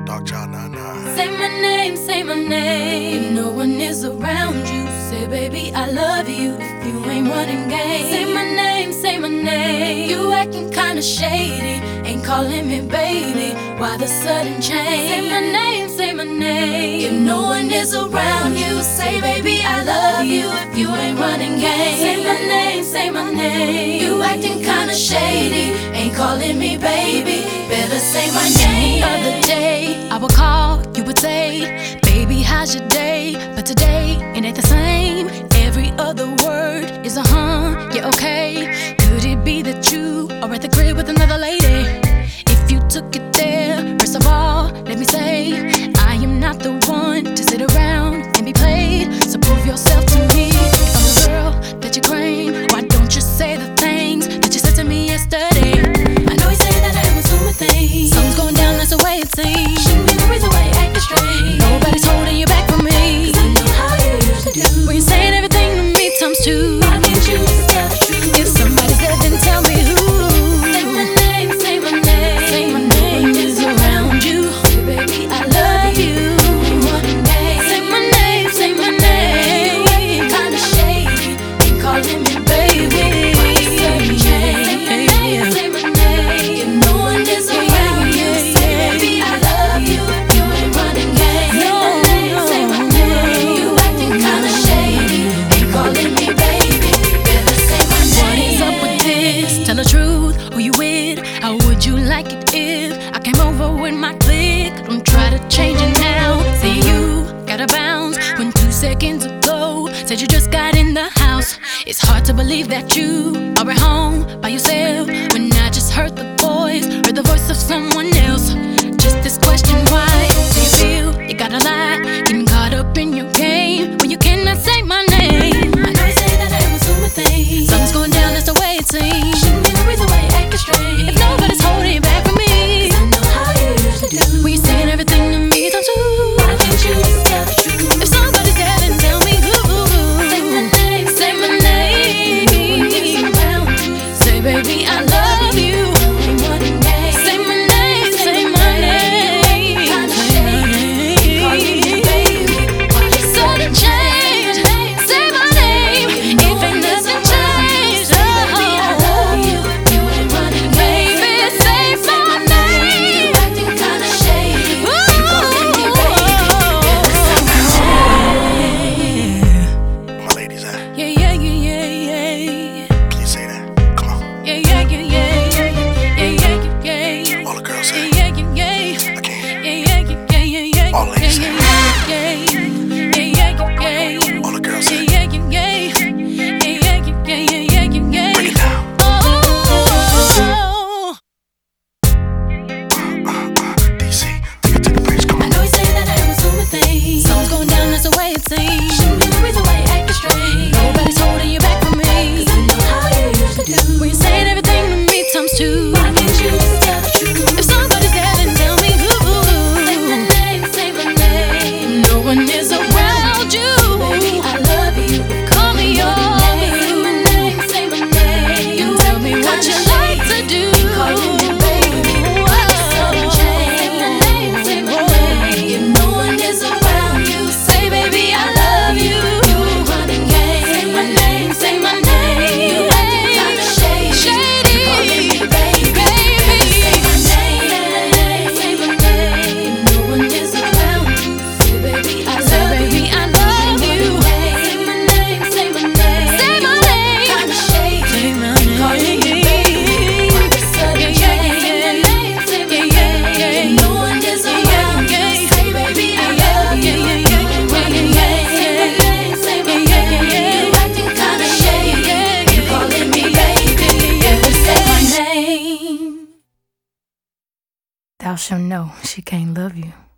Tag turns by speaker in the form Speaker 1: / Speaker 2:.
Speaker 1: Dark Child 99.
Speaker 2: Say my name. If no one is around you, say, baby, I love you. If you ain't running game, say my name. You acting kinda shady, ain't calling me baby. Why the sudden change? Say my name. If no one is around you, say, baby, I love you. If you ain't running game, say my name. You acting kinda shady, ain't calling me baby. Better say my name. The other day, I would call, you would say, baby, how's your day? But today, it ain't the same. Every other word is a yeah, okay. Could it be that you are at the crib with another lady? If you took it there, first of all, let me say, I am not the one to sit around and be played. So prove yourself to me. If I'm the girl that you claim, why don't you say the things that you said to me yesterday? I know you say that I am assuming things. Something's going down, that's the way it seems. Shouldn't be no reason why you're acting strange. Nobody's holding you back from me, 'cause I know how you used to do. When you're saying everything to me times two. Why can't you just tell the truth? If somebody's dead, then tell me who. Say my name, say my name. Say my name is around you. Say, baby, I love you. Say my name, say my name. You acting kinda shady, ain't calling me baby. Say my name, say my name. If no one is around you, say, baby, I love you. If you ain't running game, say my name. You acting kinda shady, ain't calling me baby. Better say my name. What is up with this? Tell the truth, who you with? How would you like it if I came over with my clique? Don't try to change it now. Say you gotta bounce when 2 seconds ago said you just got in the house. It's hard to believe that you are at home by yourself when I just heard the voice of someone else. Just this question, why do you feel you gotta lie? Getting caught up in your game when you cannot say my name. I know you say that I am assuming things. Something's going down, that's the way it seems. Shouldn't be no reason why you're acting strange. If nobody's holding you back from me, 'cause I know how you used to do. When you're saying everything to me times two. Why can't you just tell the truth? If somebody's dead, then tell me who. Say my name, say my name. Say, baby, I love you. Say my name, say my name. Sudden change, say my name. If ain't nothing changed, baby, I love you. If you ain't running, baby, say my name. You acting kinda shady, ain't calling me baby. Say my name.
Speaker 1: My ladies at?
Speaker 2: Yeah, yeah, yeah, yeah, yeah.
Speaker 1: Please say that. Come on.
Speaker 2: Yeah, yeah, yeah, yeah, yeah, yeah, yeah, yeah, yeah.
Speaker 1: All the girls say.
Speaker 2: Yeah, yeah, yeah.
Speaker 1: I can't.
Speaker 2: Yeah, yeah, yeah, yeah, yeah.
Speaker 1: All ladies say.
Speaker 2: Yeah, yeah, yeah, yeah.
Speaker 1: All the girls say.
Speaker 2: Yeah, yeah, yeah. Yeah, yeah, yeah, yeah, yeah, yeah.
Speaker 1: Break it down.
Speaker 2: Oh.
Speaker 1: DC, take it to the bridge. Come
Speaker 2: I
Speaker 1: on.
Speaker 2: know you say that I am assuming things. Something's going down, that's the way it seems. Shouldn't be no reason why you're acting strange. Nobody's holding you back from me, 'cause I know how you used to do. When you're saying everything to me times two. Why can't you just tell the truth? If somebody's dead, then tell me who. Say my name, say my name. No one is around you. Baby, I love you. Call me yours. Say my name, say my name. You tell me what you like to do. Calling me baby. Sudden change. Say my name, say my name. If no one is around you, say, baby, I love you. You ain't running game. Say my name, say my name. You acting kinda shady, calling me baby. Say my name, say my name. If no one is around you, say, baby, I love you. Say my name, say my name. Say my name. Kinda shady, calling me baby. Sudden change. Say my name, say my name. If no one is around you, say, baby, I love you. You ain't running game. Say my name, say my name. You acting kinda shady, calling me baby. Better say my name. Thou shalt know she can't love you.